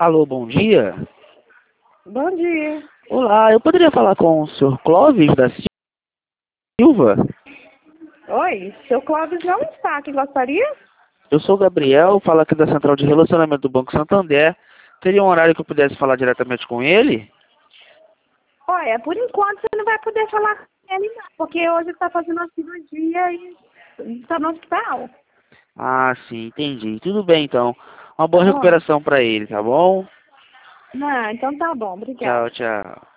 Alô, bom dia. Bom dia. Olá, eu poderia falar com o senhor Clóvis da Silva? Oi, seu Clóvis não está aqui, gostaria? Eu sou o Gabriel, falo aqui da Central de Relacionamento do Banco Santander. Teria um horário que eu pudesse falar diretamente com ele? Olha, por enquanto você não vai poder falar com ele não, porque hoje ele está fazendo uma cirurgia e está no hospital. Ah, sim, entendi. Tudo bem, então. Uma Tá boa bom? recuperação para ele, tá bom? Não, então tá bom, Tchau, obrigada. tchau.